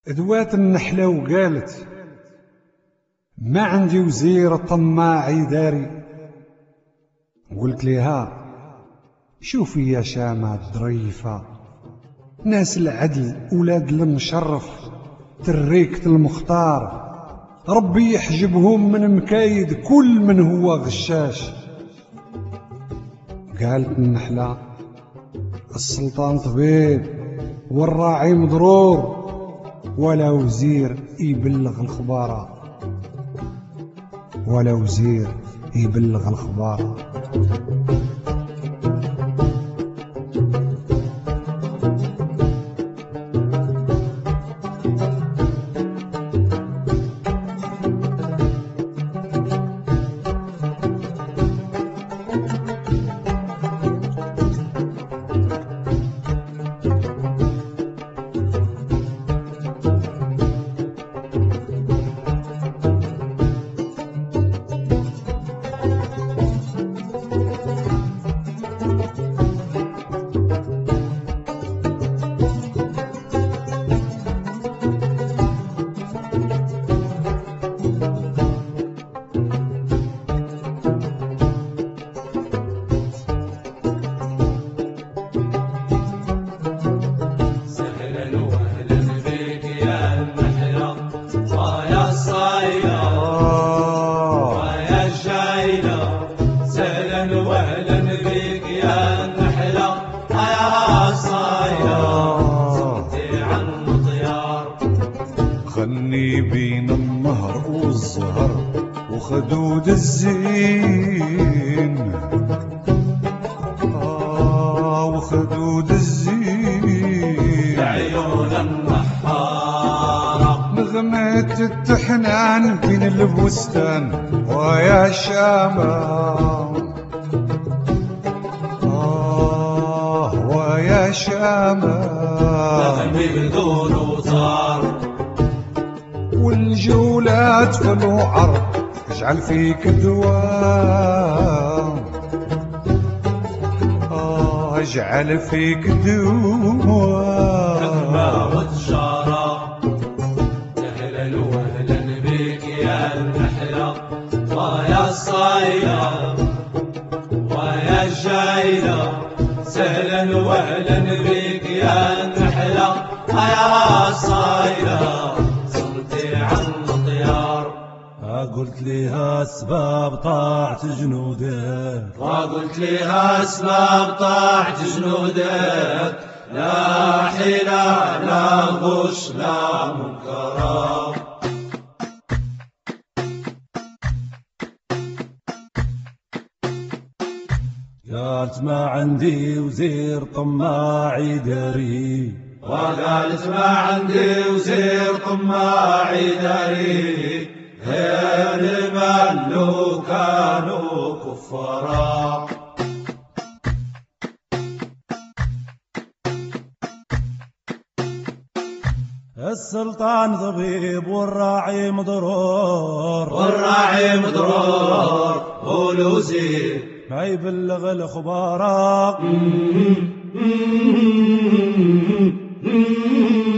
ذوات النحلة وقالت: ما عندي وزير طماع يداري. قلت لها: شوفي يا شامة الظريفة، ناس العدل ولاد المشرف تريكة المختار، ربي يحجبهم من مكايد كل من هو غشاش. قالت النحلة: السلطان طبيب والراعي مضرور، ولا وزير يبلغ الخبارة، ولا وزير يبلغ الخبارة. خني بين النهر والزهر وخدود الزين، وخدود الزين عيون النحارة، نغمة التحنان بين البستان ويا شامة، ويا شامة نغمي بدون وطار، والجولات في الوعر اجعل فيك دواء، اجعل فيك دواء. نغمة وتشارة، اهلا وهلا بك يا النحلة، ويا الصايلة ويا الجايلة، سهلا وهلا بك يا النحلة، يا الصايلة قلت لها اسباب طاعت جنودك، وقلت لها اسباب طاعت جنودك، لا حيلة لا غش لا منكرة. قالت ما عندي وزير طماع يداري، وقالت ما عندي وزير طماع يداري، غير من لو كانوا كفارا. السلطان طبيب والراعي مضرور، والراعي مضرور والوزير ما يبلغ الخبراء.